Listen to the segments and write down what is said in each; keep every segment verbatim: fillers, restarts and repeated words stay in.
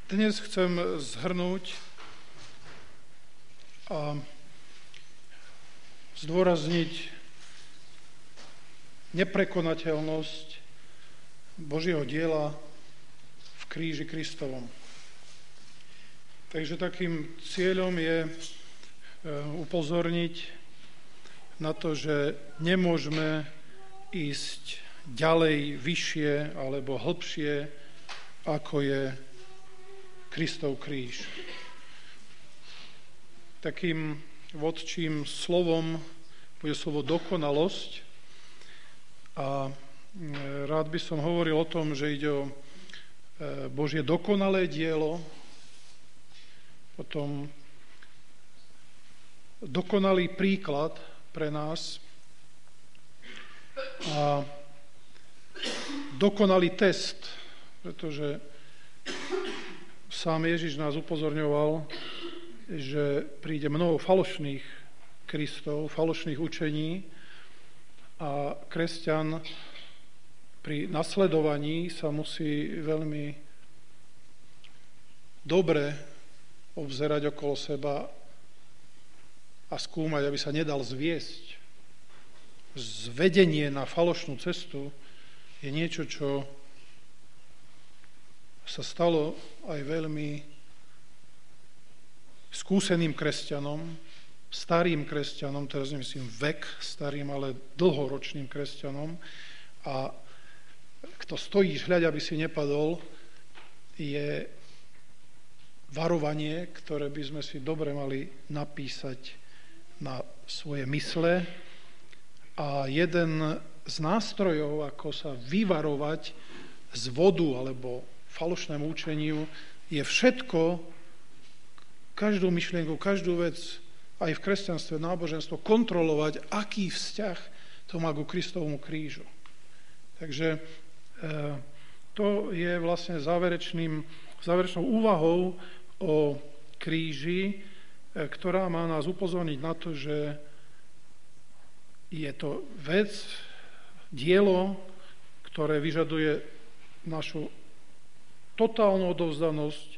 Dnes chcem zhrnúť a zdôrazniť neprekonateľnosť Božieho diela v kríži Kristovom. Takže takým cieľom je upozorniť na to, že nemôžeme ísť ďalej, vyššie alebo hlbšie, ako je Kristov kríž. Takým vodčím slovom bude slovo dokonalosť a rád by som hovoril o tom, že ide o Božie dokonalé dielo, potom dokonalý príklad pre nás a dokonalý test, pretože sám Ježiš nás upozorňoval, že príde mnoho falošných Kristov, falošných učení a kresťan pri nasledovaní sa musí veľmi dobre obzerať okolo seba a skúmať, aby sa nedal zviesť. Zvedenie na falošnú cestu je niečo, čo sa stalo aj veľmi skúseným kresťanom, starým kresťanom, teraz nemyslím vek starým, ale dlhoročným kresťanom. A kto stojíš, hľaď, aby si nepadol, je varovanie, ktoré by sme si dobre mali napísať na svoje mysle. A jeden z nástrojov, ako sa vyvarovať z vodu alebo falošnému učeniu, je všetko, každú myšlienku, každú vec, aj v kresťanstve, náboženstvo, kontrolovať, aký vzťah to má ku Kristovmu krížu. Takže e, to je vlastne záverečným, záverečnou úvahou o kríži, e, ktorá má nás upozorniť na to, že je to vec, dielo, ktoré vyžaduje našu totálnu odovzdanosť,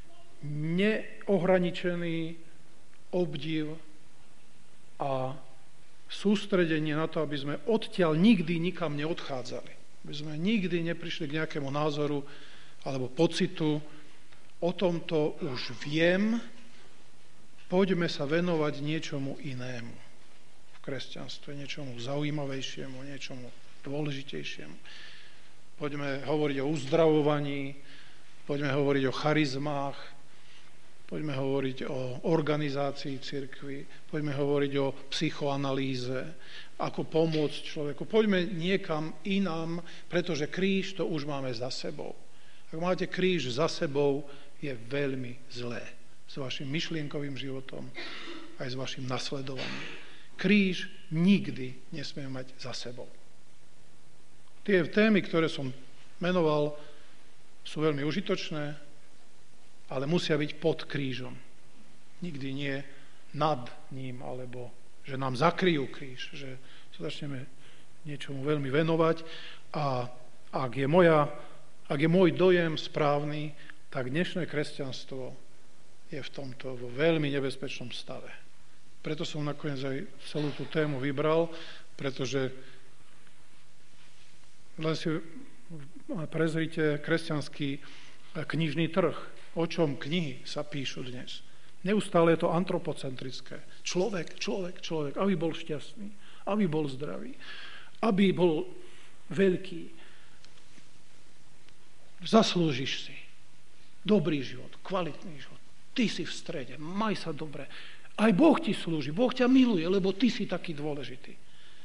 neohraničený obdiv a sústredenie na to, aby sme odtiaľ nikdy nikam neodchádzali. Aby sme nikdy neprišli k nejakému názoru alebo pocitu, o tomto už viem, poďme sa venovať niečomu inému v kresťanstve, niečomu zaujímavejšiemu, niečomu dôležitejšiemu. Poďme hovoriť o uzdravovaní, poďme hovoriť o charizmách, poďme hovoriť o organizácii cirkvi, poďme hovoriť o psychoanalýze, ako pomôcť človeku. Poďme niekam inám, pretože kríž to už máme za sebou. Ak máte kríž za sebou, je veľmi zlé s vašim myšlienkovým životom aj s vašim nasledovaním. Kríž nikdy nesmieme mať za sebou. Tie témy, ktoré som menoval, sú veľmi užitočné, ale musia byť pod krížom. Nikdy nie nad ním, alebo že nám zakryjú kríž, že sa začneme niečomu veľmi venovať. A ak je, moja, ak je môj dojem správny, tak dnešné kresťanstvo je v tomto vo veľmi nebezpečnom stave. Preto som nakoniec aj celú tú tému vybral, pretože len si prezrite kresťanský knižný trh. O čom knihy sa píšu dnes? Neustále je to antropocentrické. Človek, človek, človek, aby bol šťastný, aby bol zdravý, aby bol veľký. Zaslúžiš si dobrý život, kvalitný život. Ty si v strede, maj sa dobre. Aj Boh ti slúži, Boh ťa miluje, lebo ty si taký dôležitý.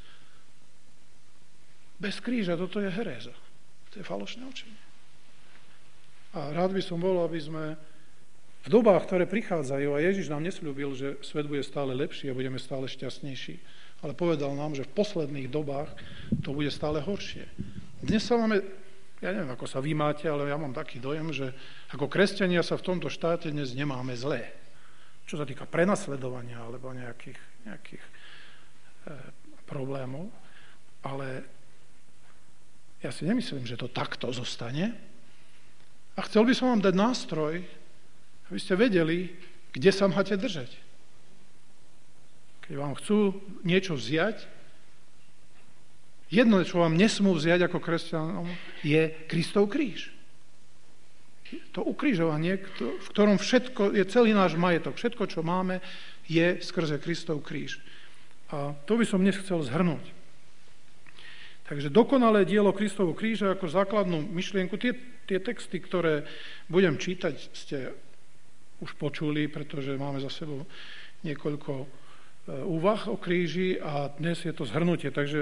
Bez kríža toto je heréza. To je falošné učenie. A rád by som bol, aby sme v dobách, ktoré prichádzajú, a Ježiš nám nesľúbil, že svet bude stále lepší a budeme stále šťastnejší, ale povedal nám, že v posledných dobách to bude stále horšie. Dnes sa máme, ja neviem, ako sa vy máte, ale ja mám taký dojem, že ako kresťania sa v tomto štáte dnes nemáme zlé. Čo sa týka prenasledovania alebo nejakých, nejakých e, problémov. Ale ja si nemyslím, že to takto zostane. A chcel by som vám dať nástroj, aby ste vedeli, kde sa máte držať. Keď vám chcú niečo vziať, jedno, čo vám nesmú vziať ako kresťanom, je Kristov kríž. To ukrižovanie, v ktorom všetko je celý náš majetok, všetko, čo máme, je skrze Kristov kríž. A to by som dnes chcel zhrnúť. Takže dokonalé dielo Kristovu kríža ako základnú myšlienku, tie, tie texty, ktoré budem čítať, ste už počuli, pretože máme za sebou niekoľko úvah o kríži a dnes je to zhrnutie. Takže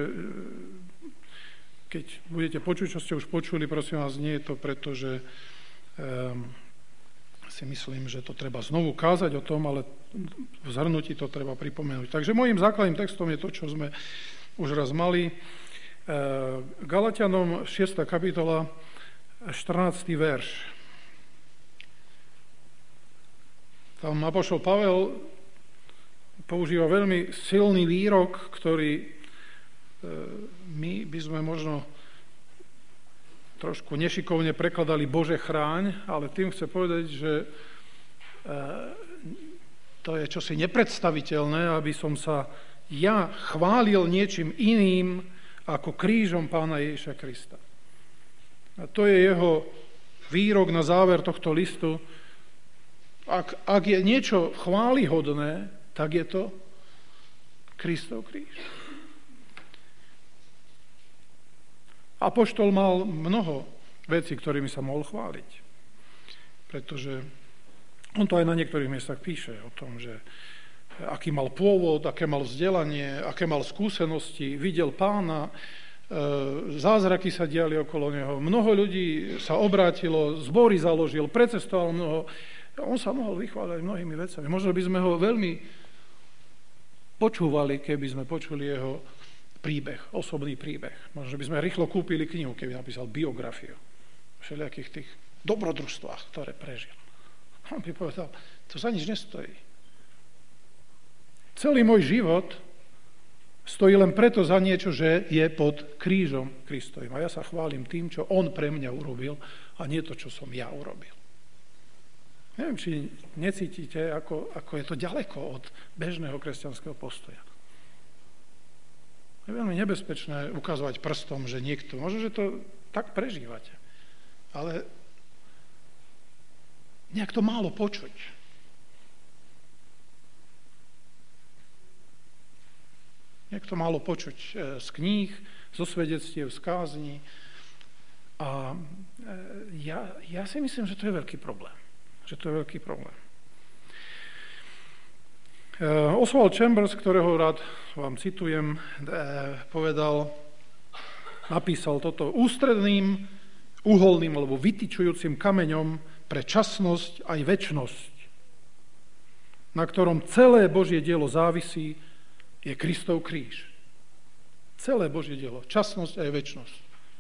keď budete počuť, čo ste už počuli, prosím vás, nie je to preto, že um, si myslím, že to treba znovu kázať o tom, ale v zhrnutí to treba pripomenúť. Takže môjim základným textom je to, čo sme už raz mali. Galatianom šiesta kapitola, štrnásty verš. Tam apoštol Pavel používa veľmi silný výrok, ktorý my by sme možno trošku nešikovne prekladali Bože chráň, ale tým chce povedať, že to je čosi nepredstaviteľné, aby som sa ja chválil niečím iným ako krížom Pána Ježiša Krista. A to je jeho výrok na záver tohto listu. Ak, ak je niečo chválihodné, tak je to Kristov kríž. Apoštol mal mnoho vecí, ktorými sa mohol chváliť. Pretože on to aj na niektorých miestach píše o tom, že aký mal pôvod, aké mal vzdelanie, aké mal skúsenosti, videl Pána, zázraky sa diali okolo neho, mnoho ľudí sa obrátilo, zbory založil, precestoval mnoho. On sa mohol vychváľať mnohými vecami. Možno by sme ho veľmi počúvali, keby sme počuli jeho príbeh, osobný príbeh. Možno by sme rýchlo kúpili knihu, keby napísal biografiu o všelijakých tých dobrodružstvách, ktoré prežil. On by povedal, to za nič nestojí. Celý môj život stojí len preto za niečo, že je pod krížom Kristovým. A ja sa chválim tým, čo on pre mňa urobil a nie to, čo som ja urobil. Neviem, či necítite, ako, ako je to ďaleko od bežného kresťanského postoja. Je veľmi nebezpečné ukazovať prstom, že niekto, možno, že to tak prežívate, ale nejak to málo počuť. Nejak to málo počuť z kníh, zo svedectiev, z kázni. A ja, ja si myslím, že to je veľký problém. Že to je veľký problém. Oswald Chambers, ktorého rád vám citujem, povedal, napísal toto: ústredným, uholným alebo vytyčujúcim kameňom pre časnosť aj večnosť, na ktorom celé Božie dielo závisí, je Kristov kríž. Celé Božie dielo, časnosť aj večnosť.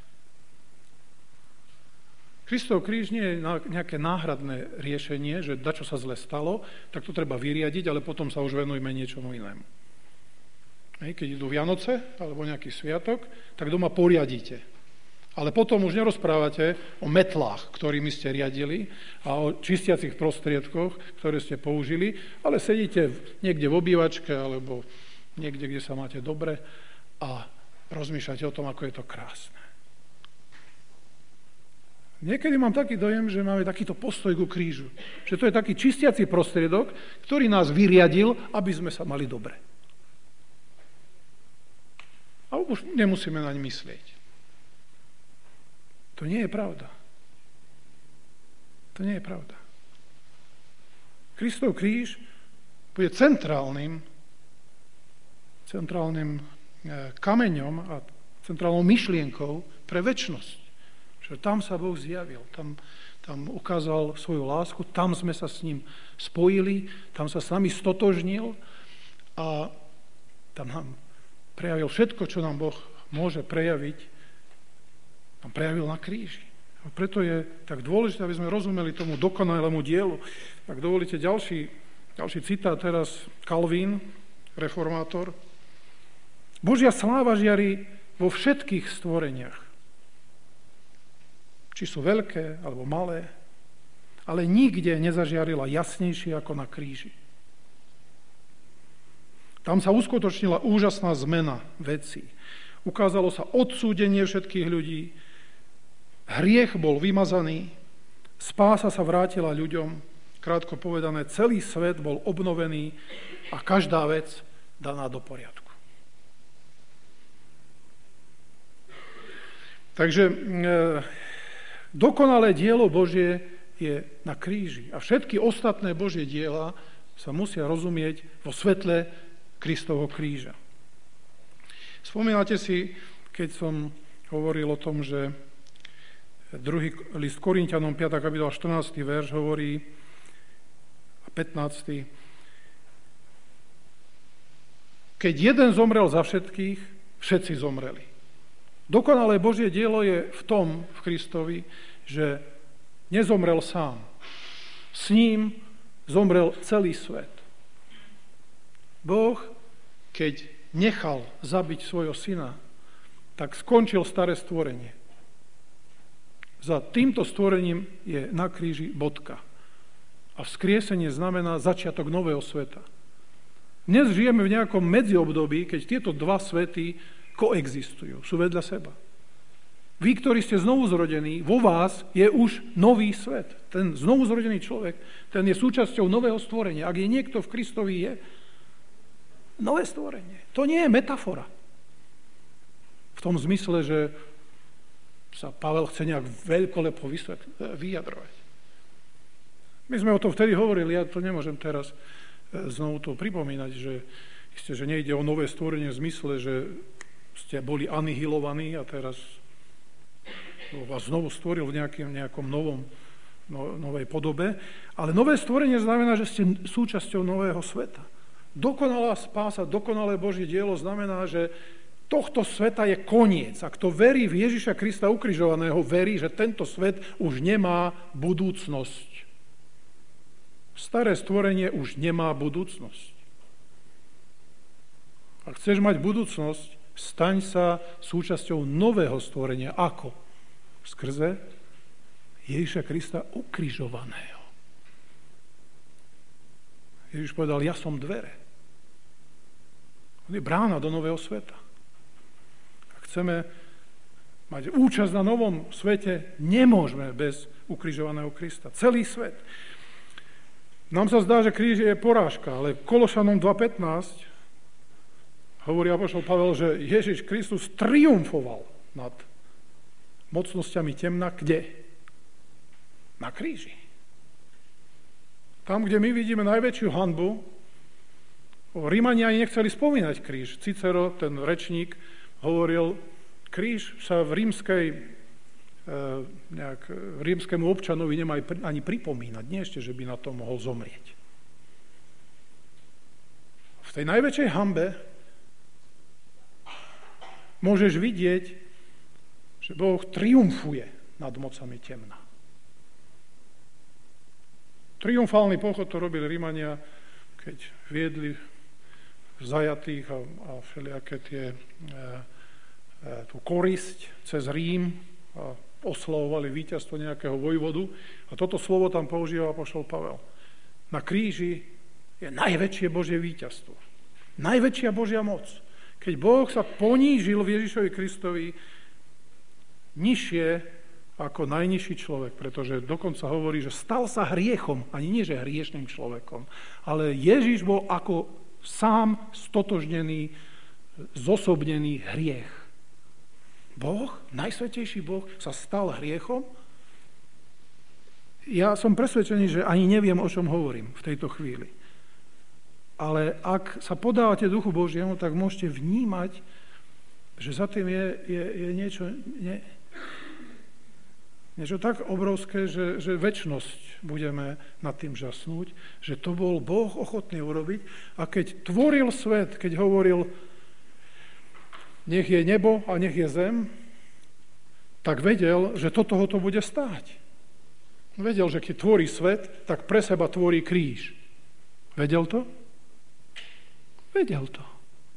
Kristov kríž nie je nejaké náhradné riešenie, že dačo sa zle stalo, tak to treba vyriadiť, ale potom sa už venujme niečomu inému. Keď idú Vianoce alebo nejaký sviatok, tak doma poriadíte. Ale potom už nerozprávate o metlách, ktorými ste riadili, a o čistiacich prostriedkoch, ktoré ste použili, ale sedíte niekde v obývačke alebo niekde, kde sa máte dobre a rozmýšľate o tom, ako je to krásne. Niekedy mám taký dojem, že máme takýto postoj ku krížu. Že to je taký čistiaci prostriedok, ktorý nás vyriadil, aby sme sa mali dobre. A už nemusíme naň myslieť. To nie je pravda. To nie je pravda. Kristov kríž bude centrálnym centrálnym kameňom a centrálnou myšlienkou pre večnosť. Že tam sa Boh zjavil, tam, tam ukázal svoju lásku, tam sme sa s ním spojili, tam sa s nami stotožnil a tam nám prejavil všetko, čo nám Boh môže prejaviť, nám prejavil na kríži. A preto je tak dôležité, aby sme rozumeli tomu dokonalému dielu. Ak dovolíte ďalší, ďalší citát teraz, Calvin, reformátor. Božia sláva žiari vo všetkých stvoreniach. Či sú veľké, alebo malé, ale nikde nezažiarila jasnejšie ako na kríži. Tam sa uskutočnila úžasná zmena vecí. Ukázalo sa odsúdenie všetkých ľudí, hriech bol vymazaný, spása sa vrátila ľuďom, krátko povedané, celý svet bol obnovený a každá vec daná do poriadku. Takže e, dokonalé dielo Božie je na kríži a všetky ostatné Božie diela sa musia rozumieť vo svetle Kristovho kríža. Spomínate si, keď som hovoril o tom, že druhý list Korinťanom, piata kapitola, štrnásty verš hovorí, a pätnásty Keď jeden zomrel za všetkých, všetci zomreli. Dokonalé Božie dielo je v tom, v Kristovi, že nezomrel sám. S ním zomrel celý svet. Boh, keď nechal zabiť svojho syna, tak skončil staré stvorenie. Za týmto stvorením je na kríži bodka. A vzkriesenie znamená začiatok nového sveta. Dnes žijeme v nejakom medziobdobí, keď tieto dva svety koexistujú, sú vedľa seba. Vy, ktorí ste znovuzrodení, vo vás je už nový svet. Ten znovuzrodený človek, ten je súčasťou nového stvorenia. Ak je niekto v Kristovi, je nové stvorenie. To nie je metafora. V tom zmysle, že sa Pavel chce nejak veľkolepo vyjadrovať. My sme o tom vtedy hovorili, ja to nemôžem teraz znovu to pripomínať, že isté, že nejde o nové stvorenie v zmysle, že ste boli anihilovaní a teraz vás znovu stvoril v nejakým, nejakom novom, no, novej podobe. Ale nové stvorenie znamená, že ste súčasťou nového sveta. Dokonalá spása, dokonalé Božie dielo znamená, že tohto sveta je koniec. A kto verí v Ježiša Krista ukrižovaného, verí, že tento svet už nemá budúcnosť. Staré stvorenie už nemá budúcnosť. Ak chceš mať budúcnosť, staň sa súčasťou nového stvorenia. Ako? Skrze Ježiša Krista ukrižovaného. Ježiš povedal, ja som dvere. On je brána do nového sveta. Ak chceme mať účasť na novom svete, nemôžeme bez ukrižovaného Krista. Celý svet. Nám sa zdá, že kríž je porážka, ale Kološanom dva pätnásť hovorí apoštol Pavel, že Ježiš Kristus triumfoval nad mocnosťami temna. Kde? Na kríži. Tam, kde my vidíme najväčšiu hanbu, Rímania ani nechceli spomínať kríž. Cicero, ten rečník, hovoril, kríž sa v rímskej, nejak, rímskemu občanovi nemá ani pripomínať. Nie ešte, že by na to mohol zomrieť. V tej najväčšej hanbe môžeš vidieť, že Boh triumfuje nad mocami temna. Triumfálny pochod to robili Rímania, keď viedli zajatých a, a všelijaké tie, e, e, tú korisť cez Rím a oslavovali víťazstvo nejakého vojvodu. A toto slovo tam používa apoštol Pavel. Na kríži je najväčšie Božie víťazstvo. Najväčšia Božia moc. Keď Boh sa ponížil v Ježišovi Kristovi nižšie ako najnižší človek, pretože dokonca hovorí, že stal sa hriechom, ani nie, že hriešným človekom, ale Ježiš bol ako sám stotožnený, zosobnený hriech. Boh, najsvätejší Boh, sa stal hriechom? Ja som presvedčený, že ani neviem, o čom hovorím v tejto chvíli. Ale ak sa podávate Duchu Božiemu, tak môžete vnímať, že za tým je, je, je niečo, nie, niečo tak obrovské, že, že večnosť budeme nad tým žasnúť, že to bol Boh ochotný urobiť. A keď tvoril svet, keď hovoril, nech je nebo a nech je zem, tak vedel, že toto ho to bude stáť. Vedel, že keď tvorí svet, tak pre seba tvorí kríž. Vedel to? Vedel to.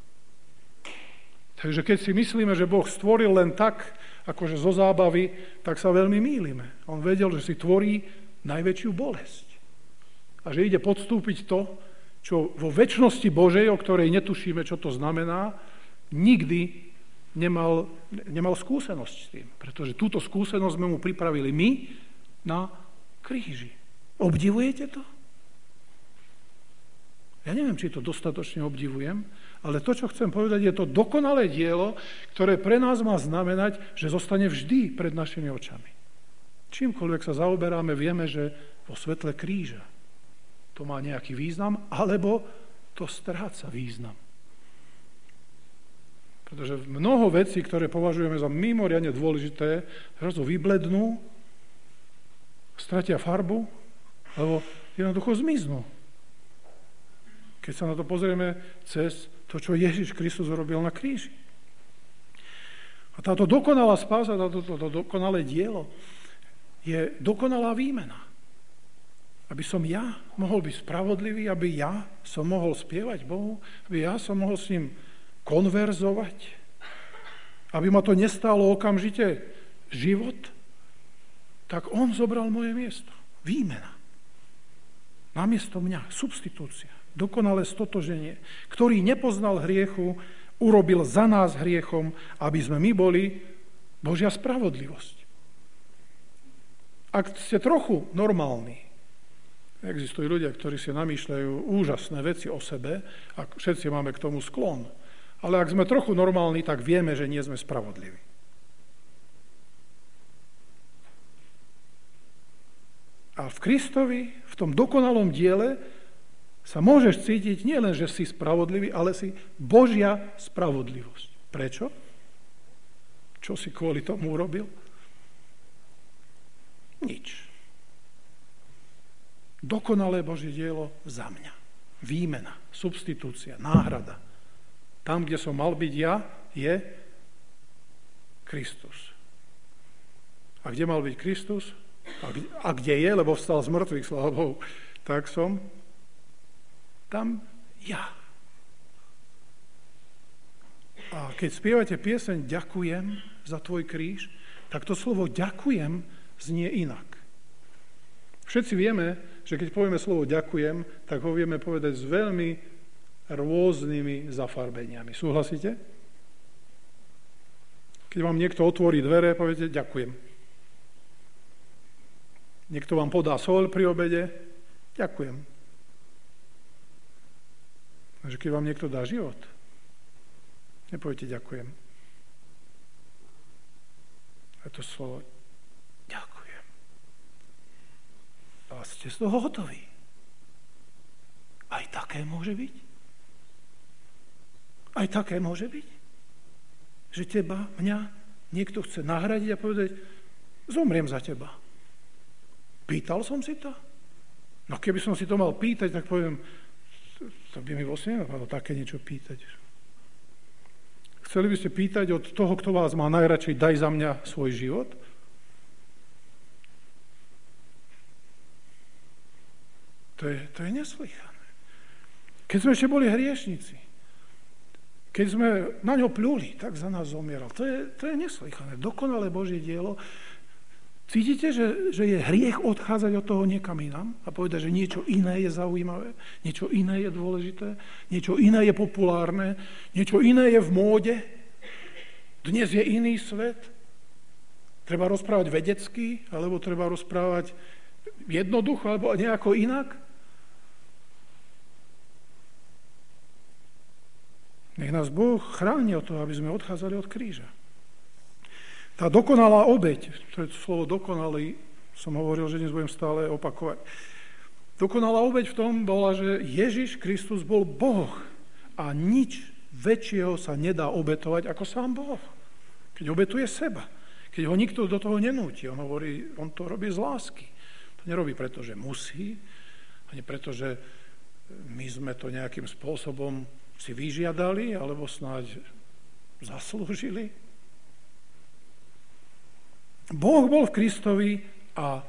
Takže keď si myslíme, že Boh stvoril len tak, akože zo zábavy, tak sa veľmi mýlime. On vedel, že si tvorí najväčšiu bolesť. A že ide podstúpiť to, čo vo večnosti Božej, o ktorej netušíme, čo to znamená, nikdy nemal, nemal skúsenosť s tým. Pretože túto skúsenosť sme mu pripravili my na kríži. Obdivujete to? Ja neviem, či to dostatočne obdivujem, ale to, čo chcem povedať, je to dokonalé dielo, ktoré pre nás má znamenať, že zostane vždy pred našimi očami. Čímkoľvek sa zaoberáme, vieme, že vo svetle kríža to má nejaký význam, alebo to stráca význam. Pretože mnoho vecí, ktoré považujeme za mimoriadne dôležité, zrazu vyblednú, stratia farbu, alebo jednoducho zmiznú. Keď sa na to pozrieme cez to, čo Ježiš Kristus urobil na kríži. A táto dokonalá spása, táto to, to dokonalé dielo je dokonalá výmena. Aby som ja mohol byť spravodlivý, aby ja som mohol spievať Bohu, aby ja som mohol s ním konverzovať, aby ma to nestálo okamžite život, tak on zobral moje miesto. Výmena. Namiesto mňa. Substitúcia. Dokonalé stotoženie. Ktorý nepoznal hriechu, urobil za nás hriechom, aby sme my boli Božia spravodlivosť. Ak ste trochu normálni, existujú ľudia, ktorí si namýšľajú úžasné veci o sebe a všetci máme k tomu sklon. Ale ak sme trochu normálni, tak vieme, že nie sme spravodliví. A v Kristovi, v tom dokonalom diele, sa môžeš cítiť nielen, že si spravodlivý, ale si Božia spravodlivosť. Prečo? Čo si kvôli tomu urobil? Nič. Dokonalé Božie dielo za mňa. Výmena, substitúcia, náhrada. Tam, kde som mal byť ja, je Kristus. A kde mal byť Kristus? A kde, a kde je, lebo vstal z mŕtvych, sláva Bohu, tak som tam ja. A keď spievate pieseň Ďakujem za tvoj kríž, tak to slovo ďakujem znie inak. Všetci vieme, že keď povieme slovo ďakujem, tak ho vieme povedať s veľmi rôznymi zafarbeniami. Súhlasíte? Keď vám niekto otvorí dvere, poviete ďakujem. Niekto vám podá soľ pri obede, ďakujem. Takže keď vám niekto dá život, nepoviete ďakujem. A to slovo ďakujem. A ste z toho hotoví. Aj také môže byť? Aj také môže byť? Že teba, mňa, niekto chce nahradiť a povedať, zomriem za teba. Pýtal som si to? No keby som si to mal pýtať, tak poviem, to by mi vlastne nenapadlo také niečo pýtať. Chceli by ste pýtať od toho, kto vás má najradšej, daj za mňa svoj život? To je, to je neslychané. Keď sme ešte boli hriešnici, keď sme na ňo pľuli, tak za nás zomieral. To je, to je neslychané. Dokonalé Božie dielo. Cítite, že, že je hriech odchádzať od toho niekam inám a povedať, že niečo iné je zaujímavé, niečo iné je dôležité, niečo iné je populárne, niečo iné je v móde. Dnes je iný svet. Treba rozprávať vedecky, alebo treba rozprávať jednoducho, alebo nejako inak. Nech nás Boh chráni od toho, aby sme odchádzali od kríža. Tá dokonalá obeť, to je slovo dokonalý, som hovoril, že dnes budem stále opakovať. Dokonalá obeť v tom bola, že Ježiš Kristus bol Boh a nič väčšieho sa nedá obetovať ako sám Boh. Keď obetuje seba, keď ho nikto do toho nenúti, on hovorí, on to robí z lásky. To nerobí preto, že musí, ani preto, že my sme to nejakým spôsobom si vyžiadali, alebo snáď zaslúžili. Boh bol v Kristovi a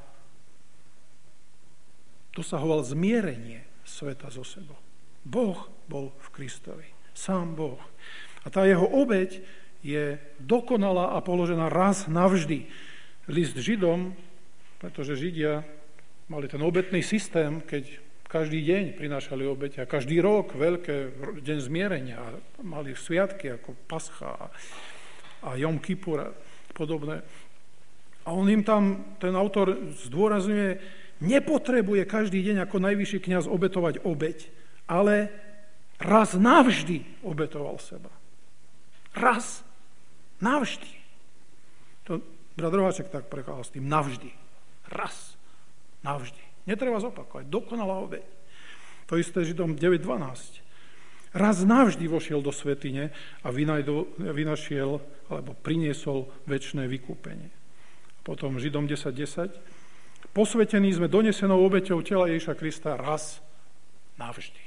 dosahoval zmierenie sveta so sebou. Boh bol v Kristovi. Sám Boh. A tá jeho obeť je dokonalá a položená raz navždy. List Židom, pretože Židia mali ten obetný systém, keď každý deň prinášali obete a každý rok veľké deň zmierenia. Mali sviatky ako Pascha a, a Jom Kippur a podobné. A on im tam, ten autor zdôrazňuje, nepotrebuje každý deň ako najvyšší kňaz obetovať obeť, ale raz navždy obetoval seba. Raz navždy. To brat Roháček tak prekladal s tým navždy. Raz navždy. Netreba zopakovať. Dokonalá obeť. To isté Židom deväť dvanásť. Raz navždy vošiel do svätyne a vynašiel alebo priniesol večné vykúpenie. Potom Židom desať desať. Posvetení sme donesenou obeťou tela Ježiša Krista raz navždy.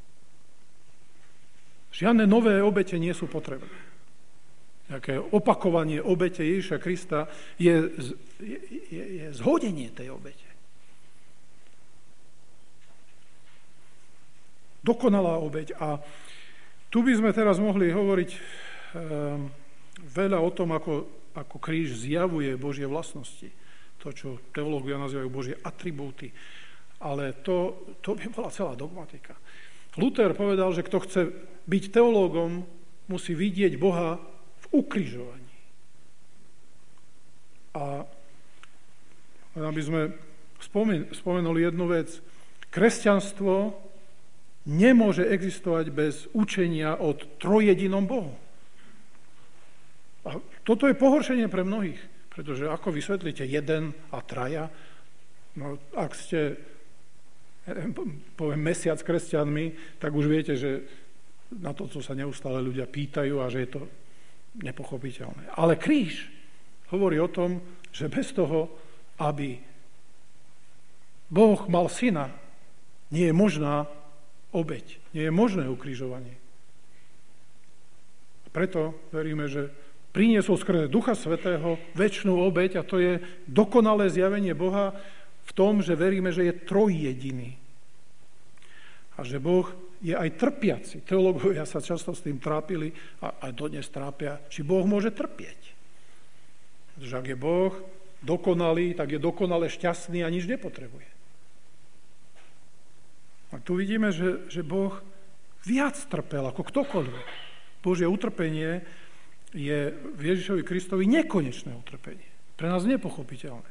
Žiadne nové obete nie sú potrebné. Nejaké opakovanie obete Ježiša Krista je, je, je, je zhodenie tej obete. Dokonalá obeť. A tu by sme teraz mohli hovoriť um, veľa o tom, ako, ako kríž zjavuje Božie vlastnosti. To, čo teológovia nazývajú Božie atribúty. Ale to, to by bola celá dogmatika. Luther povedal, že kto chce byť teológom, musí vidieť Boha v ukrižovaní. A aby sme spomen- spomenuli jednu vec. Kresťanstvo nemôže existovať bez učenia o trojjedinom Bohu. A toto je pohoršenie pre mnohých, pretože ako vysvetlíte jeden a traja, no ak ste, poviem, mesiac kresťanmi, tak už viete, že na to, co sa neustále ľudia pýtajú a že je to nepochopiteľné. Ale kríž hovorí o tom, že bez toho, aby Boh mal syna, nie je možná obeť. Nie je možné ukrižovanie. Preto veríme, že priniesol skrze Ducha Svätého večnú obeť a to je dokonalé zjavenie Boha v tom, že veríme, že je trojjediný. A že Boh je aj trpiaci. Teológovia sa často s tým trápili a aj dodnes trápia, či Boh môže trpieť. Pretože ak je Boh dokonalý, tak je dokonale šťastný a nič nepotrebuje. A tu vidíme, že, že Boh viac trpel ako ktokoľvek. Božie utrpenie je v Ježišovi Kristovi nekonečné utrpenie. Pre nás nepochopiteľné.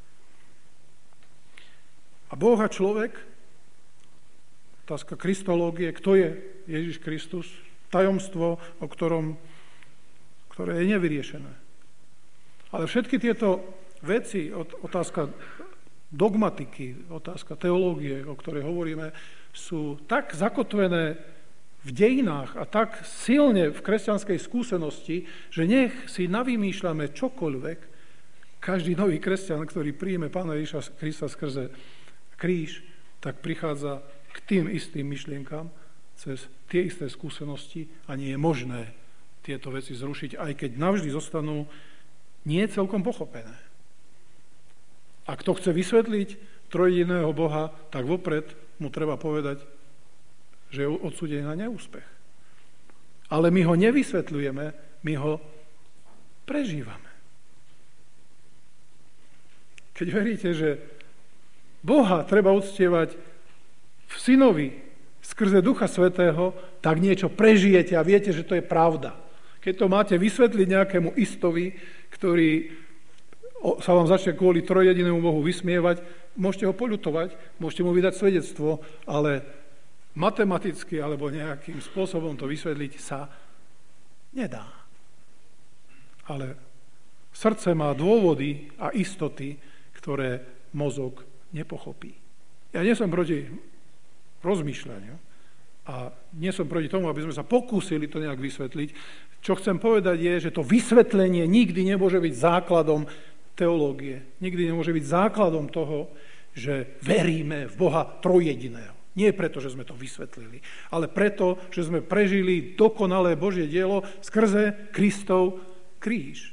A Boh a človek, otázka kristológie, kto je Ježiš Kristus, tajomstvo, o ktorom, ktoré je nevyriešené. Ale všetky tieto veci, otázka dogmatiky, otázka teológie, o ktorej hovoríme, sú tak zakotvené v dejinách a tak silne v kresťanskej skúsenosti, že nech si navymýšľame čokoľvek, každý nový kresťan, ktorý príjme Pána Ježiša Krista skrze kríž, tak prichádza k tým istým myšlienkam cez tie isté skúsenosti a nie je možné tieto veci zrušiť, aj keď navždy zostanú nie celkom pochopené. A kto chce vysvetliť trojjediného Boha, tak vopred mu treba povedať, že je odsúdený na neúspech. Ale my ho nevysvetľujeme, my ho prežívame. Keď veríte, že Boha treba uctievať v Synovi skrze Ducha Svätého, tak niečo prežijete a viete, že to je pravda. Keď to máte vysvetliť nejakému istovi, ktorý sa vám začne kvôli trojjedinému Bohu vysmievať, môžete ho poľutovať, môžete mu vydať svedectvo, ale matematicky alebo nejakým spôsobom to vysvetliť sa nedá. Ale srdce má dôvody a istoty, ktoré mozog nepochopí. Ja nie som proti rozmýšľaniu a nie som proti tomu, aby sme sa pokúsili to nejak vysvetliť. Čo chcem povedať je, že to vysvetlenie nikdy nemôže byť základom teológie. Nikdy nemôže byť základom toho, že veríme v Boha trojjediného. Nie preto, že sme to vysvetlili, ale preto, že sme prežili dokonalé Božie dielo skrze Kristov kríž.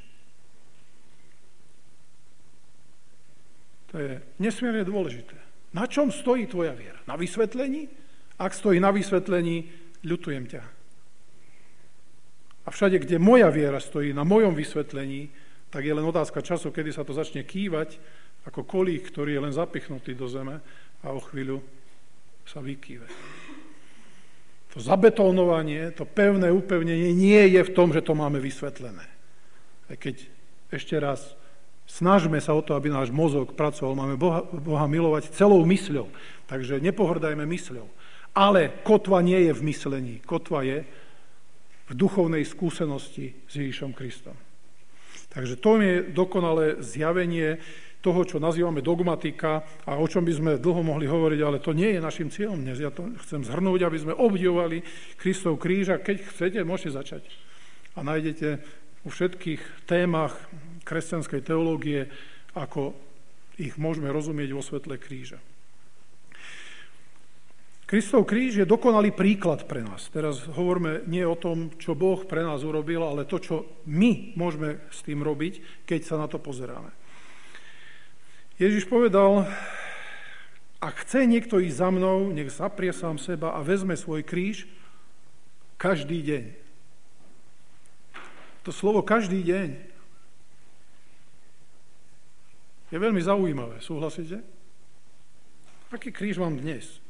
To je nesmierne dôležité. Na čom stojí tvoja viera? Na vysvetlení? Ak stojí na vysvetlení, ľutujem ťa. A všade, kde moja viera stojí na mojom vysvetlení, tak je len otázka času, kedy sa to začne kývať, ako kolík, ktorý je len zapichnutý do zeme a o chvíľu sa vykýve. To zabetónovanie, to pevné upevnenie nie je v tom, že to máme vysvetlené. Aj keď ešte raz snažme sa o to, aby náš mozog pracoval, máme Boha, Boha milovať celou mysľou, takže nepohrdajme mysľou. Ale kotva nie je v myslení, kotva je v duchovnej skúsenosti s Ježišom Kristom. Takže to je dokonalé zjavenie toho, čo nazývame dogmatika a o čom by sme dlho mohli hovoriť, ale to nie je našim cieľom dnes. Ja to chcem zhrnúť, aby sme obdivovali Kristov kríž a keď chcete, môžete začať. A nájdete u všetkých témach kresťanskej teológie, ako ich môžeme rozumieť vo svetle kríža. Kristov kríž je dokonalý príklad pre nás. Teraz hovoríme nie o tom, čo Boh pre nás urobil, ale to, čo my môžeme s tým robiť, keď sa na to pozeráme. Ježiš povedal, ak chce niekto ísť za mnou, nech zaprie sám seba a vezme svoj kríž každý deň. To slovo každý deň je veľmi zaujímavé. Súhlasíte? Aký kríž mám dnes?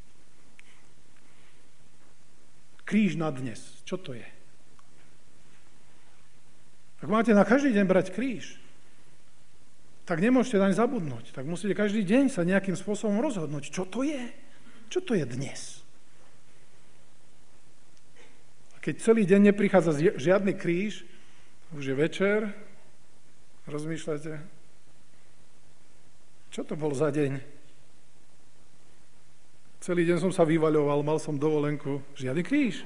Kríž na dnes. Čo to je? Ak máte na každý deň brať kríž, tak nemôžete naň zabudnúť. Tak musíte každý deň sa nejakým spôsobom rozhodnúť, čo to je. Čo to je dnes? A keď celý deň neprichádza žiadny kríž, už je večer, rozmýšľate, čo to bol za deň? Celý deň som sa vyvaľoval, mal som dovolenku, žiadny kríž.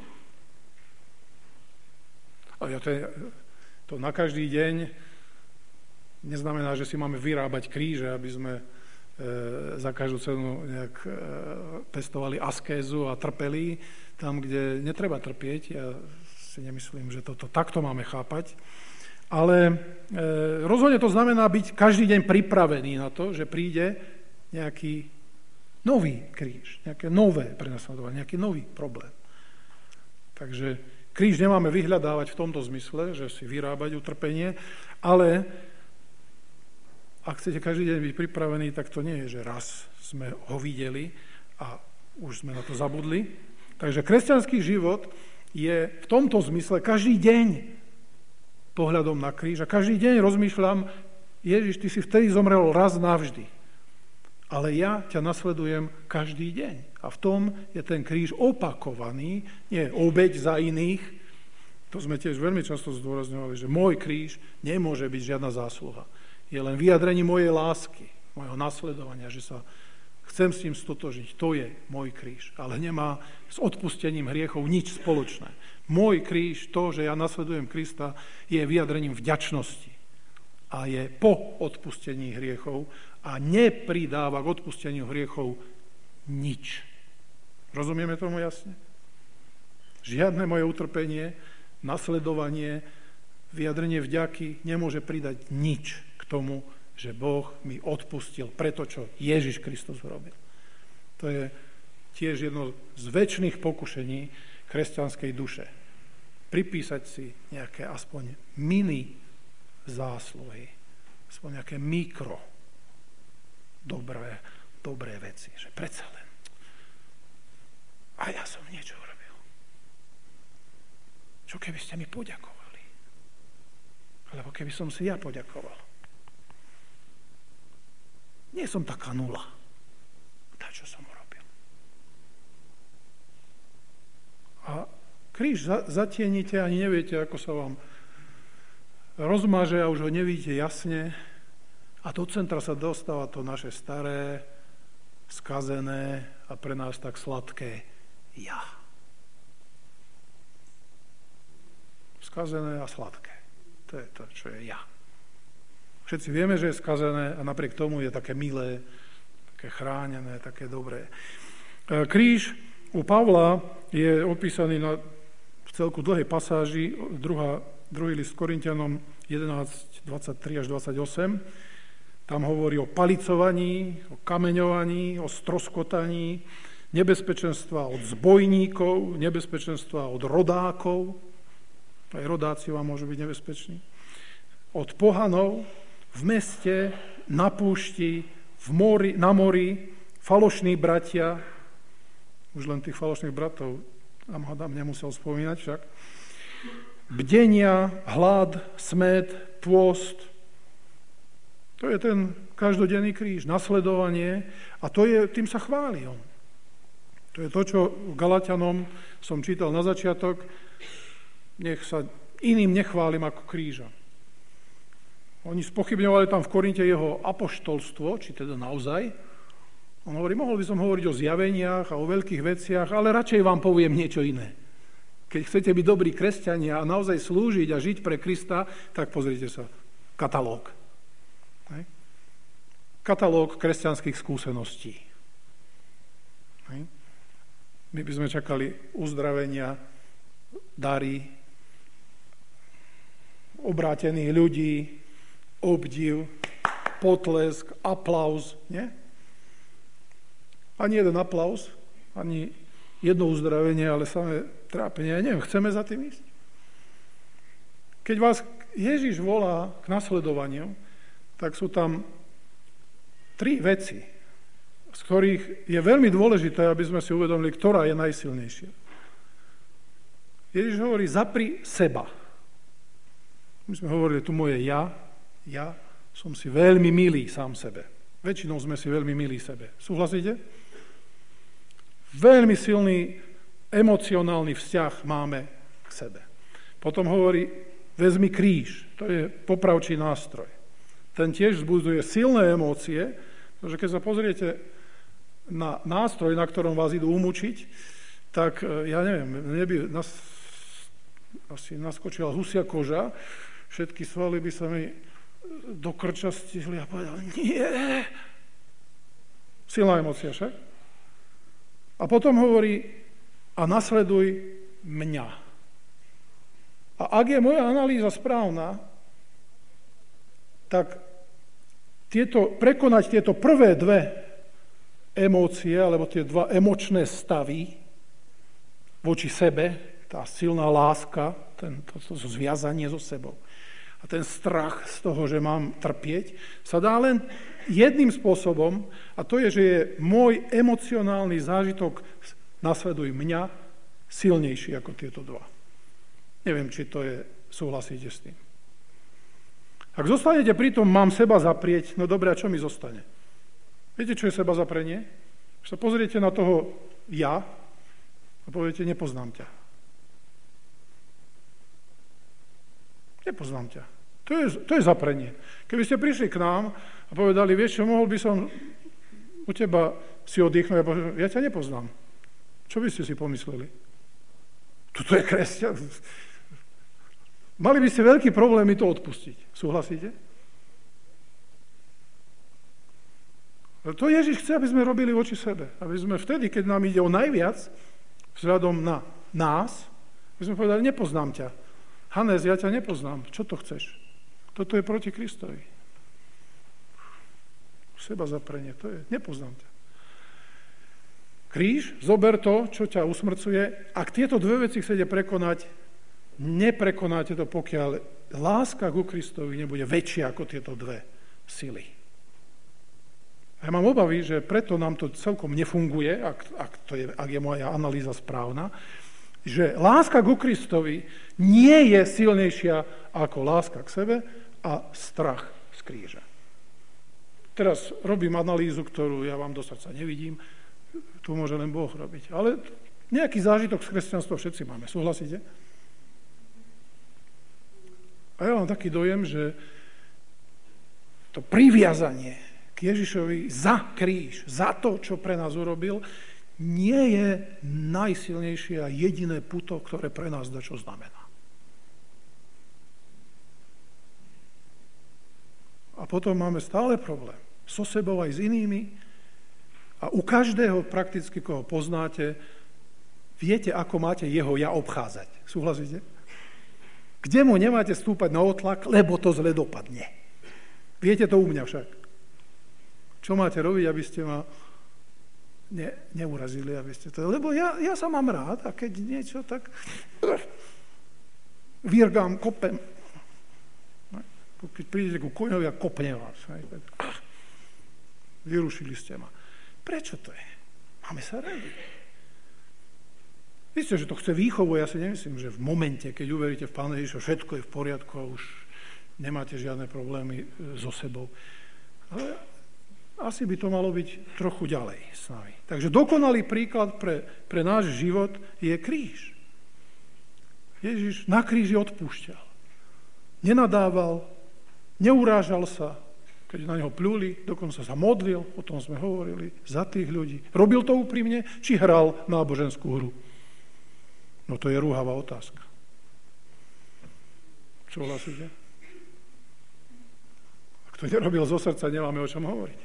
A ja to, je, to na každý deň neznamená, že si máme vyrábať kríže, aby sme e, za každú cenu nejak e, pestovali askézu a trpeli tam, kde netreba trpieť. Ja si nemyslím, že toto takto máme chápať. Ale e, rozhodne to znamená byť každý deň pripravený na to, že príde nejaký nový kríž, nejaké nové prenasledovanie, nejaký nový problém. Takže kríž nemáme vyhľadávať v tomto zmysle, že si vyrábať utrpenie, ale ak chcete každý deň byť pripravení, tak to nie je, že raz sme ho videli a už sme na to zabudli. Takže kresťanský život je v tomto zmysle každý deň pohľadom na kríž a každý deň rozmýšľam, Ježiš, ty si vtedy zomrel raz navždy, ale ja ťa nasledujem každý deň. A v tom je ten kríž opakovaný, nie obeť za iných. To sme tiež veľmi často zdôrazňovali, že môj kríž nemôže byť žiadna zásluha. Je len vyjadrenie mojej lásky, mojho nasledovania, že sa chcem s tým stotožiť. To je môj kríž, ale nemá s odpustením hriechov nič spoločné. Môj kríž, to, že ja nasledujem Krista, je vyjadrením vďačnosti a je po odpustení hriechov a nepridáva k odpusteniu hriechov nič. Rozumieme tomu jasne? Žiadne moje utrpenie, nasledovanie, vyjadrenie vďaky nemôže pridať nič k tomu, že Boh mi odpustil preto, čo Ježiš Kristus urobil. To je tiež jedno z večných pokušení kresťanskej duše. Pripísať si nejaké aspoň mini zásluhy, aspoň nejaké mikro dobré, dobré veci, že predsa len a ja som niečo urobil. Čo keby ste mi poďakovali? Alebo keby som si ja poďakoval? Nie som taká nula. Tá, čo som urobil. A kríž zatienite, ani neviete, ako sa vám rozmaže a už ho nevidíte jasne. A do centra sa dostáva to naše staré, skazené a pre nás tak sladké ja. Skazené a sladké. To je to, čo je ja. Všetci vieme, že je skazené a napriek tomu je také milé, také chránené, také dobré. Kríž u Pavla je opísaný na v celku dlhej pasáži, druhá, druhý list Korinťanom jedenásť, dvadsaťtri až dvadsaťosem. Tam hovorí o palicovaní, o kameňovaní, o stroskotaní, nebezpečenstva od zbojníkov, nebezpečenstva od rodákov. Aj rodáci vám môžu byť nebezpeční. od pohanov, v meste, na púšti, v mori, na mori, falošní bratia, už len tých falošných bratov, tam hádam nemusel spomínať však, bdenia, hlad, smäd, pôst, to je ten každodenný kríž, nasledovanie a to je, tým sa chváli on. To je to, čo Galatianom som čítal na začiatok, nech sa iným nechválim ako kríža. Oni spochybňovali tam v Korinte jeho apoštolstvo, či teda naozaj. On hovorí, mohol by som hovoriť o zjaveniach a o veľkých veciach, ale radšej vám poviem niečo iné. Keď chcete byť dobrí kresťania a naozaj slúžiť a žiť pre Krista, tak pozrite sa, katalóg. Hej. Katalóg kresťanských skúseností. Hej. My by sme čakali uzdravenia, dary, obrátených ľudí, obdiv, potlesk, aplauz, nie? Ani jeden aplauz, ani jedno uzdravenie, ale samé trápenie. Ja neviem, chceme za tým ísť? Keď vás Ježiš volá k nasledovaniu, tak sú tam tri veci, z ktorých je veľmi dôležité, aby sme si uvedomili, ktorá je najsilnejšia. Ježiš hovorí, zapri seba. My sme hovorili, tu moje ja, ja som si veľmi milý sám sebe. Väčšinou sme si veľmi milí sebe. Súhlasíte? Veľmi silný emocionálny vzťah máme k sebe. Potom hovorí, vezmi kríž. To je popravčí nástroj. Ten tiež vzbudzuje silné emócie, pretože keď sa pozriete na nástroj, na ktorom vás idú umučiť, tak ja neviem, mne by nas, asi naskočila husia koža, všetky svaly by sa mi do krča stihli a povedal, nie. Silná emócia však. A potom hovorí, a nasleduj mňa. A ak je moja analýza správna, tak tieto, prekonať tieto prvé dve emócie, alebo tie dva emočné stavy voči sebe, tá silná láska, ten, to, to, to zviazanie so sebou, a ten strach z toho, že mám trpieť, sa dá len jedným spôsobom, a to je, že je môj emocionálny zážitok nasleduj mňa silnejší ako tieto dva. Neviem, či to je, súhlasíte s tým. Ak zostanete pri tom, mám seba zaprieť, no dobre, a čo mi zostane? Viete, čo je seba zaprenie? Že sa pozriete na toho ja a poviete, nepoznám ťa. Nepoznám ťa. To je, to je zaprenie. Keby ste prišli k nám a povedali, vieš čo, mohol by som u teba si oddychnúť a povedal, ja ťa nepoznám. Čo by ste si pomysleli? Toto je kresťan. Mali by ste veľký problém mi to odpustiť. Súhlasíte? To Ježiš chce, aby sme robili voči sebe. Aby sme vtedy, keď nám ide o najviac, vzhľadom na nás, aby sme povedali, nepoznám ťa. Hannes, ja ťa nepoznám. Čo to chceš? Toto je proti Kristovi. Seba zaprenie, to je, nepoznám ťa. Kríž, zober to, čo ťa usmrcuje. Ak tieto dve veci chcete prekonať, neprekonáte to, pokiaľ láska ku Kristovi nebude väčšia ako tieto dve sily. Ja mám obavy, že preto nám to celkom nefunguje, ak, ak, to je, ak je moja analýza správna, že láska ku Kristovi nie je silnejšia ako láska k sebe a strach z kríža. Teraz robím analýzu, ktorú ja vám do srdca nevidím, tu môže len Boh robiť. Ale nejaký zážitok z kresťanstva všetci máme. Súhlasíte? A ja mám taký dojem, že to priviazanie k Ježišovi za kríž, za to, čo pre nás urobil, nie je najsilnejšie a jediné puto, ktoré pre nás dačo znamená. A potom máme stále problém so sebou aj s inými a u každého prakticky, koho poznáte, viete, ako máte jeho ja obchádzať. Súhlasíte? Kde mu nemáte stúpať na otlak, lebo to zle dopadne. Viete to u mňa však. Čo máte robiť, aby ste ma ne, neurazili, aby ste to... Lebo ja, ja sa mám rád a keď niečo tak... Vírgam, kopem. Keď prídete ku koňovi a kopne vás. Ah, vyrušili ste ma. Prečo to je? Máme sa radi. Víte, že to chce výchovu, ja si nemyslím, že v momente, keď uveríte v Pána Ježiša, všetko je v poriadku a už nemáte žiadne problémy so sebou. Ale asi by to malo byť trochu ďalej s nami. Takže dokonalý príklad pre, pre náš život je kríž. Ježiš na kríži odpúšťal. Nenadával, neurážal sa, keď na neho pľuli, dokonca sa modlil, o tom sme hovorili, za tých ľudí. Robil to úprimne, či hral náboženskú hru? No to je rúhavá otázka. Čo hlasíte? Ak to nerobil zo srdca, nemáme o čom hovoriť.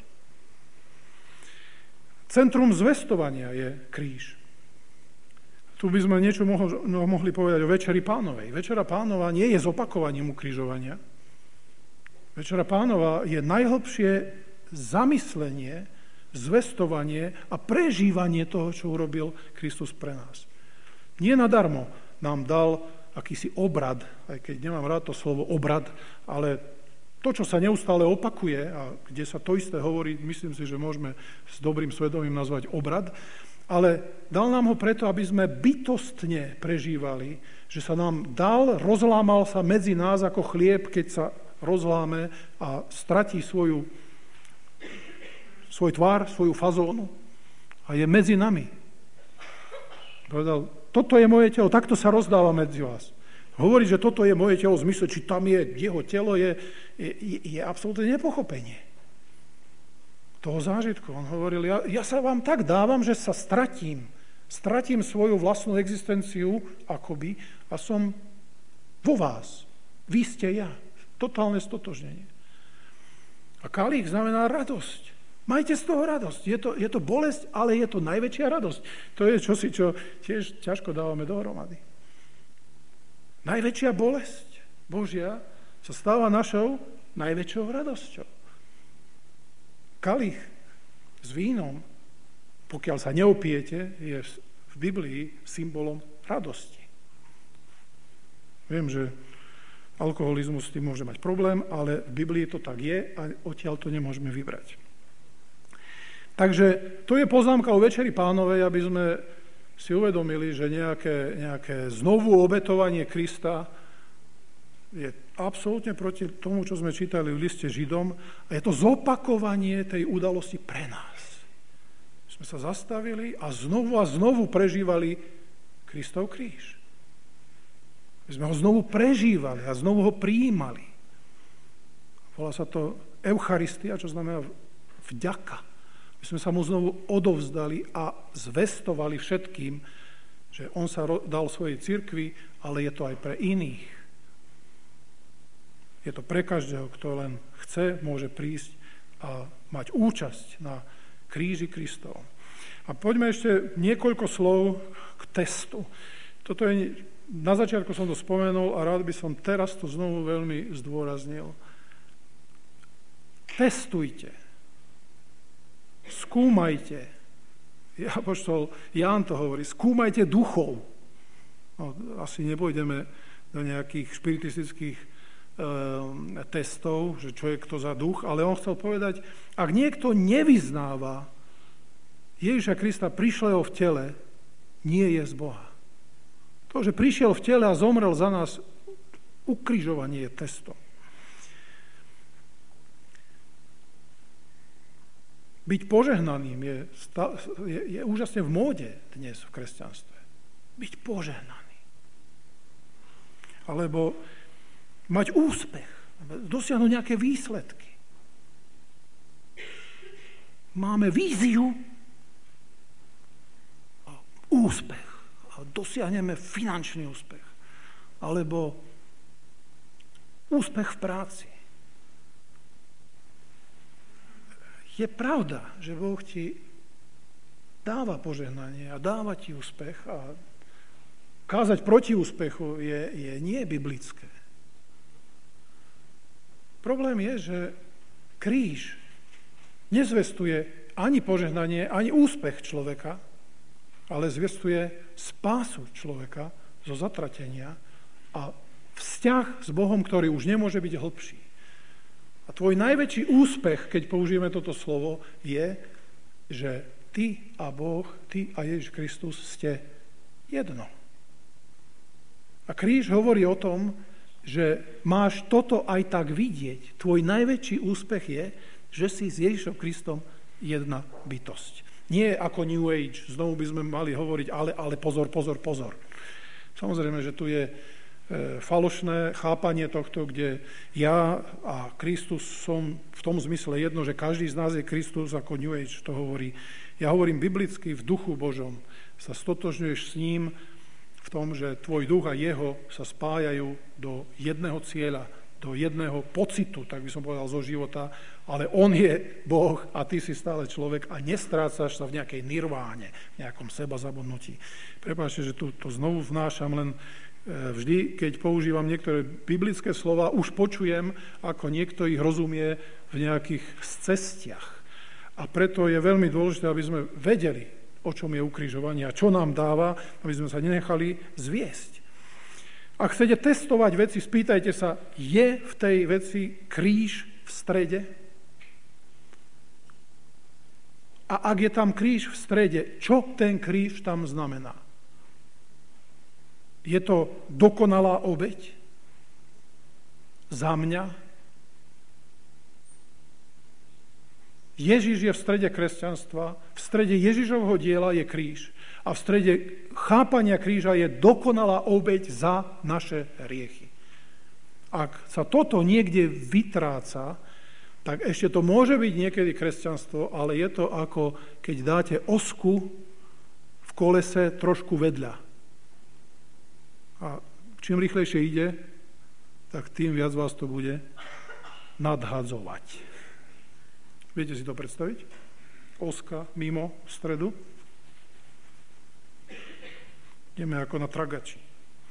Centrum zvestovania je kríž. Tu by sme niečo mohli povedať o Večeri Pánovej. Večera Pánova nie je zopakovaním ukrižovania. Večera Pánova je najhlbšie zamyslenie, zvestovanie a prežívanie toho, čo urobil Kristus pre nás. Nie nadarmo nám dal akýsi obrad, aj keď nemám rád to slovo obrad, ale to, čo sa neustále opakuje a kde sa to isté hovorí, myslím si, že môžeme s dobrým svedomím nazvať obrad, ale dal nám ho preto, aby sme bytostne prežívali, že sa nám dal, rozlámal sa medzi nás ako chlieb, keď sa rozláme a stratí svoju, svoj tvár, svoju fazónu a je medzi nami. Povedal, toto je moje telo, takto sa rozdáva medzi vás. Hovorí, že toto je moje telo, v zmysle, či tam je jeho telo, je, je, je absolútne nepochopenie toho zážitku. On hovoril, ja, ja sa vám tak dávam, že sa stratím. Stratím svoju vlastnú existenciu, akoby, a som vo vás. Vy ste ja. Totálne stotožnenie. A kalík znamená radosť. Majte z toho radosť. Je to, je to bolesť, ale je to najväčšia radosť. To je čosi, čo tiež ťažko dávame dohromady. Najväčšia bolesť Božia sa stáva našou najväčšou radosťou. Kalich s vínom, pokiaľ sa neopijete, je v Biblii symbolom radosti. Viem, že alkoholizmus s tým môže mať problém, ale v Biblii to tak je a odtiaľ to nemôžeme vybrať. Takže to je poznámka o Večeri Pánovej, aby sme si uvedomili, že nejaké, nejaké znovu obetovanie Krista je absolútne proti tomu, čo sme čítali v liste Židom, a je to zopakovanie tej udalosti pre nás. Sme sa zastavili a znovu a znovu prežívali Kristov kríž. My sme ho znovu prežívali a znovu ho prijímali. Volá sa to Eucharistia, čo znamená vďaka. My sme sa mu znovu odovzdali a zvestovali všetkým, že on sa dal svojej cirkvi, ale je to aj pre iných. Je to pre každého, kto len chce, môže prísť a mať účasť na kríži Kristovom. A poďme ešte niekoľko slov k testu. Toto je, na začiatku som to spomenul a rád by som teraz to znovu veľmi zdôraznil. Testujte. Skúmajte. Apoštol Ján to hovorí. Skúmajte duchov. No, asi nepôjdeme do nejakých špiritistických e, testov, že čo je kto za duch, ale on chcel povedať, ak niekto nevyznáva Ježiša Krista prišlého v tele, nie je z Boha. To, že prišiel v tele a zomrel za nás, ukrižovanie je testom. Byť požehnaným je, je, je úžasne v móde dnes v kresťanstve. Byť požehnaný. Alebo mať úspech, dosiahnuť nejaké výsledky. Máme víziu a úspech. A dosiahneme finančný úspech. Alebo úspech v práci. Je pravda, že Boh ti dáva požehnanie a dáva ti úspech a kázať proti úspechu je, je nie biblické. Problém je, že kríž nezvestuje ani požehnanie, ani úspech človeka, ale zvestuje spásu človeka zo zatratenia a vzťah s Bohom, ktorý už nemôže byť hlbší. A tvoj najväčší úspech, keď použijeme toto slovo, je, že ty a Boh, ty a Ježiš Kristus ste jedno. A kríž hovorí o tom, že máš toto aj tak vidieť. Tvoj najväčší úspech je, že si s Ježišom Kristom jedna bytosť. Nie ako New Age, znovu by sme mali hovoriť, ale, ale pozor, pozor, pozor. Samozrejme, že tu je e, falošné chápanie tohto, kde ja a Kristus som v tom zmysle jedno, že každý z nás je Kristus, ako New Age to hovorí. Ja hovorím biblicky, v duchu Božom sa stotožňuješ s ním, v tom, že tvoj duch a jeho sa spájajú do jedného cieľa, do jedného pocitu, tak by som povedal, zo života, ale on je Boh a ty si stále človek a nestrácaš sa v nejakej nirváne, v nejakom seba zabudnutí. Prepáčte, že tu to znovu vnášam, len vždy, keď používam niektoré biblické slova, už počujem, ako niekto ich rozumie v nejakých scestiach. A preto je veľmi dôležité, aby sme vedeli, o čom je ukrižovanie a čo nám dáva, aby sme sa nenechali zviesť. Ak chcete testovať veci, spýtajte sa, je v tej veci kríž v strede? A ak je tam kríž v strede, čo ten kríž tam znamená? Je to dokonalá obeť za mňa? Ježiš je v strede kresťanstva, v strede Ježišovho diela je kríž a v strede chápania kríža je dokonalá obeť za naše hriechy. Ak sa toto niekde vytráca, tak ešte to môže byť niekedy kresťanstvo, ale je to ako keď dáte osku v kolese trošku vedľa. A čím rýchlejšie ide, tak tým viac vás to bude nadhadzovať. Viete si to predstaviť? Oska mimo stredu. Ideme ako na tragači.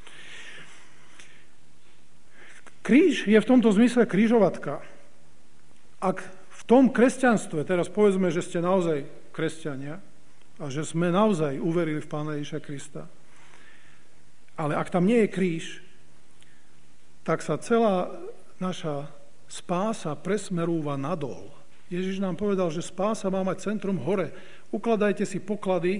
Kríž je v tomto zmysle krížovatka. Ak v tom kresťanstve, teraz povedzme, že ste naozaj kresťania a že sme naozaj uverili v Pána Ježiša Krista, ale ak tam nie je kríž, tak sa celá naša spása presmerúva nadol. Ježiš nám povedal, že spása má mať centrum hore. Ukladajte si poklady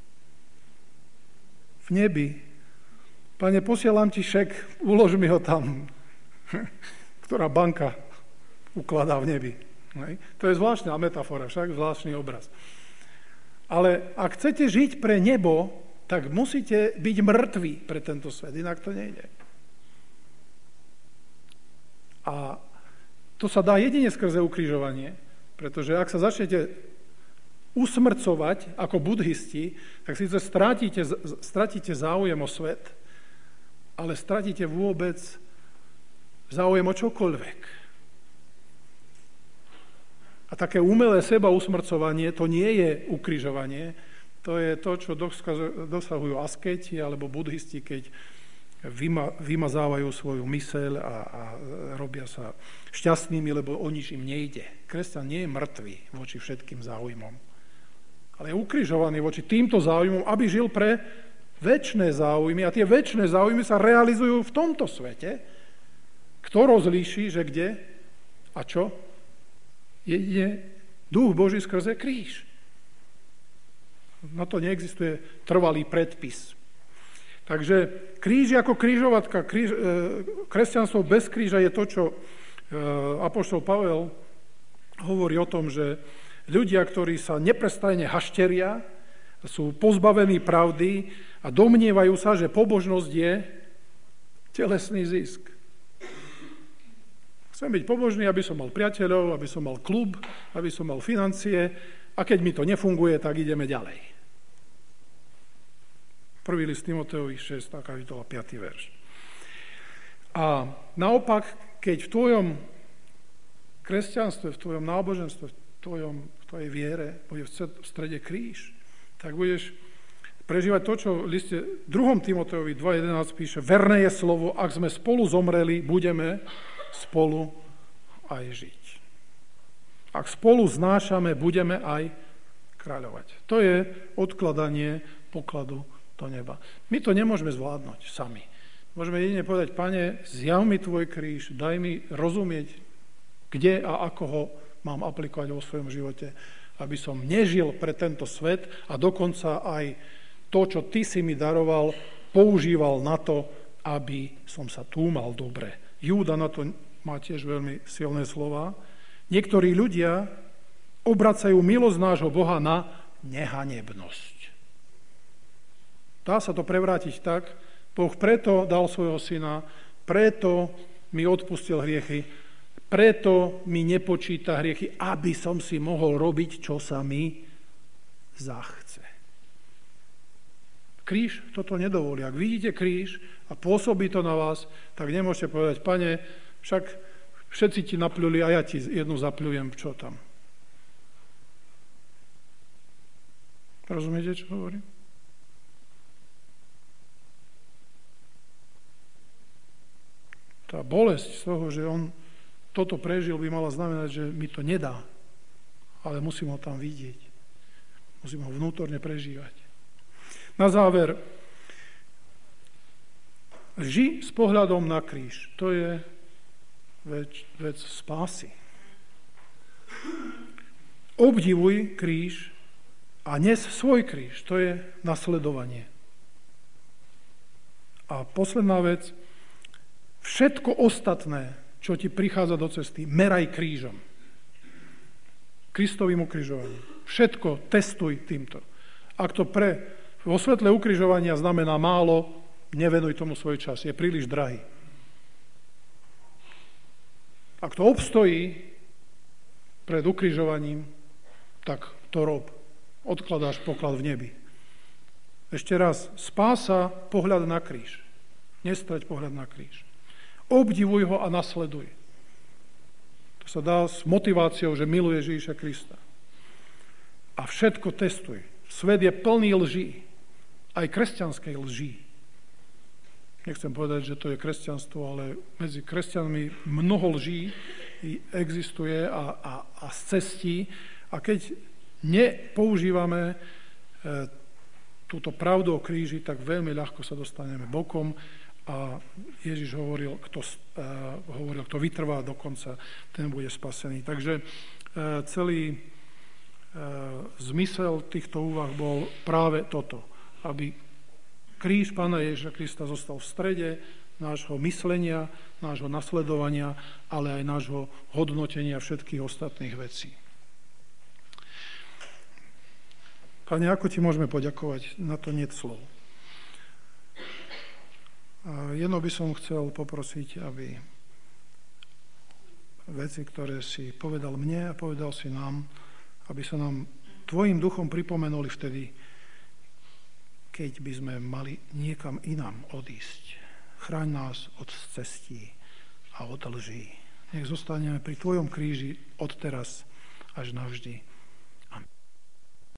v nebi. Pane, posielam ti šek, ulož mi ho tam. Ktorá banka ukladá v nebi. To je zvláštna metafora, však zvláštny obraz. Ale ak chcete žiť pre nebo, tak musíte byť mŕtvi pre tento svet, inak to nejde. A to sa dá jedine skrze ukrižovanie, pretože ak sa začnete usmrcovať ako budhisti, tak síce stratíte, stratíte záujem o svet, ale stratíte vôbec záujem o čokoľvek. A také umelé seba usmrcovanie, to nie je ukrižovanie, to je to, čo dosahujú asketi alebo budhisti, keď vyma, vymazávajú svoju myseľ a, a robia sa šťastnými, lebo o nič im nejde. Kresťan nie je mŕtvý voči všetkým záujmom, ale je ukrižovaný voči týmto záujmom, aby žil pre večné záujmy. A tie večné záujmy sa realizujú v tomto svete. Kto rozlíši, že kde a čo? Jedine Duch Boží skrze kríž. Na to neexistuje trvalý predpis. Takže kríž ako krížovatka, kríž, e, kresťanstvo bez kríža je to, čo e, apoštol Pavel hovorí o tom, že ľudia, ktorí sa neprestajne hašteria, sú pozbavení pravdy a domnievajú sa, že pobožnosť je telesný zisk. Chcem byť pobožný, aby som mal priateľov, aby som mal klub, aby som mal financie a keď mi to nefunguje, tak ideme ďalej. Prvý list Timoteovi šiesta kapitola piaty verš. A naopak, keď v tvojom kresťanstve, v tvojom náboženstve, v, tvojom, v tvojej viere bude v strede kríž, tak budeš prežívať to, čo v liste druhom Timoteovi dva jedenásť píše: verné je slovo, ak sme spolu zomreli, budeme spolu aj žiť. Ak spolu znášame, budeme aj kráľovať. To je odkladanie pokladu do neba. My to nemôžeme zvládnuť sami. Môžeme jedine povedať: Pane, zjav mi tvoj kríž, daj mi rozumieť kde a ako ho mám aplikovať vo svojom živote, aby som nežil pre tento svet a dokonca aj to, čo ty si mi daroval, používal na to, aby som sa tu mal dobre. Júda na to má tiež veľmi silné slova. Niektorí ľudia obracajú milosť nášho Boha na nehanebnosť. Dá sa to prevrátiť tak, Boh preto dal svojho syna, preto mi odpustil hriechy, preto mi nepočíta hriechy, aby som si mohol robiť, čo sa mi zachce. Kríž toto nedovolí. Ak vidíte kríž a pôsobí to na vás, tak nemôžete povedať, Pane, však všetci ti napľuli a ja ti jednu zapľujem, čo tam. Rozumiete, čo hovorím? Tá bolesť z toho, že on toto prežil, by mala znamenať, že mi to nedá. Ale musím ho tam vidieť. Musím ho vnútorne prežívať. Na záver, ži s pohľadom na kríž. To je vec, vec spásy. Obdivuj kríž a nes svoj kríž. To je nasledovanie. A posledná vec, všetko ostatné, čo ti prichádza do cesty, meraj krížom. Kristovým ukrižovaním. Všetko testuj týmto. Ak to pre vo svetle ukrižovania znamená málo, nevenuj tomu svoj čas. Je príliš drahý. Ak to obstojí pred ukrižovaním, tak to rob. Odkladáš poklad v nebi. Ešte raz, spása, pohľad na kríž. Nestrať pohľad na kríž. Obdivuj ho a nasleduj. To sa dá s motiváciou, že miluješ Ježiša Krista. A všetko testuj. Svet je plný lží. Aj kresťanskej lží. Nechcem povedať, že to je kresťanstvo, ale medzi kresťanmi mnoho lží existuje a, a, a z cestí. A keď nepoužívame e, túto pravdu o kríži, tak veľmi ľahko sa dostaneme bokom a Ježiš hovoril, kto, e, hovoril, kto vytrvá do konca, ten bude spasený. Takže e, celý e, zmysel týchto úvah bol práve toto, aby kríž Pána Ježiša Krista zostal v strede nášho myslenia, nášho nasledovania, ale aj nášho hodnotenia všetkých ostatných vecí. Pane, ako ti môžeme poďakovať? Na to niet slov. A jedno by som chcel poprosiť, aby veci, ktoré si povedal mne a povedal si nám, aby sa nám tvojim duchom pripomenuli vtedy, keď by sme mali niekam inám odísť. Chráň nás od cestí a od lží. Nech zostaneme pri tvojom kríži od teraz až navždy.